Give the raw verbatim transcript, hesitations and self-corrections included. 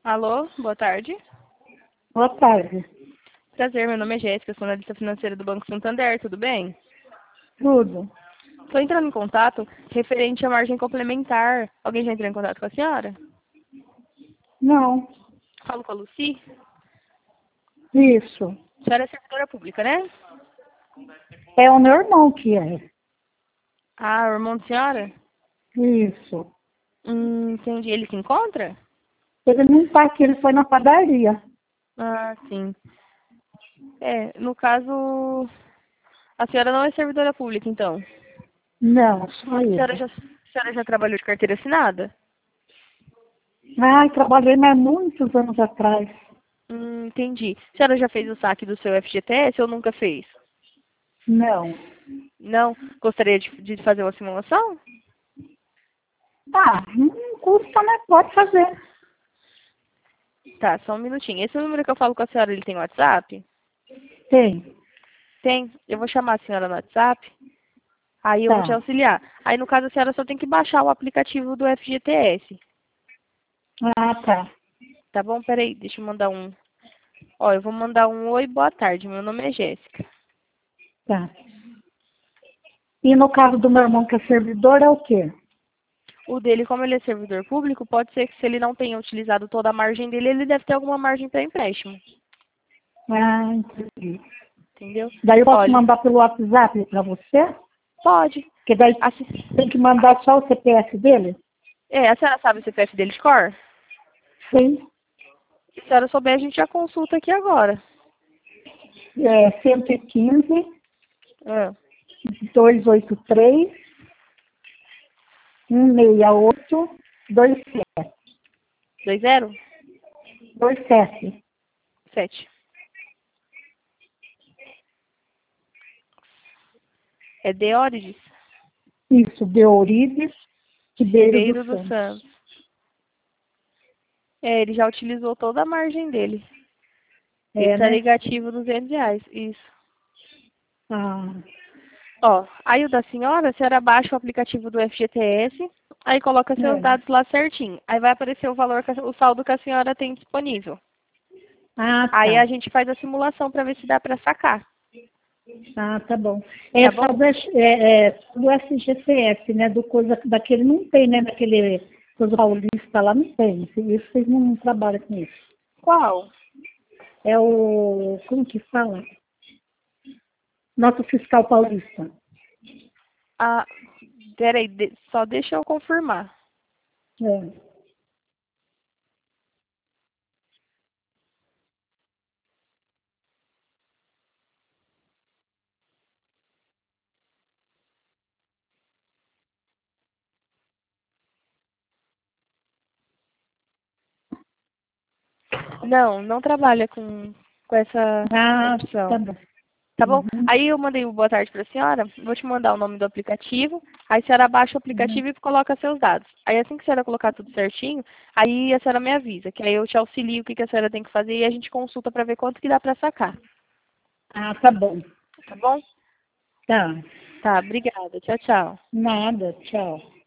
Alô, boa tarde. Boa tarde. Prazer, meu nome é Jéssica, sou analista financeira do Banco Santander, tudo bem? Tudo. Estou entrando em contato referente à margem complementar. Alguém já entrou em contato com a senhora? Não. Falo com a Lucy? Isso. A senhora é servidora pública, né? É o meu irmão que é. Ah, o irmão da senhora? Isso. Hum, entendi. Ele se encontra? Ele não está aqui, ele foi na padaria. Ah, sim. É, no caso, a senhora não é servidora pública, então? Não, só A senhora ele. já, a senhora já trabalhou de carteira assinada? Ai, trabalhei mais muitos anos atrás. Hum, entendi. A senhora já fez o saque do seu F G T S ou nunca fez? Não. Não? Gostaria de, de fazer uma simulação? Ah, não custa, né? Pode fazer. Tá, só um minutinho. Esse número que eu falo com a senhora, ele tem WhatsApp? Tem. Tem. Eu vou chamar a senhora no WhatsApp, aí eu vou te Tá. auxiliar. Aí, no caso, a senhora só tem que baixar o aplicativo do F G T S. Ah, tá. Tá bom? Peraí, deixa eu mandar um... Ó, eu vou mandar um oi, boa tarde. Meu nome é Jéssica. Tá. E no caso do meu irmão que é servidor, é o quê? O dele, como ele é servidor público, pode ser que se ele não tenha utilizado toda a margem dele, ele deve ter alguma margem para empréstimo. Ah, entendi. Entendeu? Daí eu posso Olha, mandar pelo WhatsApp para você? pode. Porque daí Assim, tem que mandar só o C P F dele? é, a senhora sabe o C P F dele de cor? Sim. Se a senhora souber, a gente já consulta aqui agora. É cento e quinze, Ah, duzentos e oitenta e três, cento e sessenta e oito, vinte e sete. dois zero? vinte e sete. sete. É Deórides? Isso, de Eurides, Ribeiro dos Ribeiro dos Santos. Santos. É, ele já utilizou toda a margem dele. Ele É, tá né? negativo duzentos reais. Isso. Ah, Ó, aí o da senhora, a senhora baixa o aplicativo do F G T S, aí coloca seus é. dados lá certinho. Aí vai aparecer o valor, que a- o saldo que a senhora tem disponível. Ah, Aí a tá. gente faz a simulação para ver se dá para sacar. Ah, tá bom. É Tá só bom? do, é, é, do S G C S, né? Do coisa daquele não tem, né? Daquele coisa paulista lá não tem. Isso vocês não trabalham com isso. Qual? É o. Como que fala? Nosso fiscal paulista. Ah, peraí, de- só deixa eu confirmar. É. Não, não trabalha com, com essa Ah, tá opção. bom. Tá bom? Uhum, Aí eu mandei o boa tarde para a senhora, vou te mandar o nome do aplicativo, aí a senhora baixa o uhum. aplicativo e coloca seus dados. Aí assim que a senhora colocar tudo certinho, aí a senhora me avisa, que aí eu te auxilio o que, que a senhora tem que fazer e a gente consulta para ver quanto que dá para sacar. Ah, tá bom. Tá bom? Tá. Tá, obrigada. Tchau, tchau. Nada, tchau.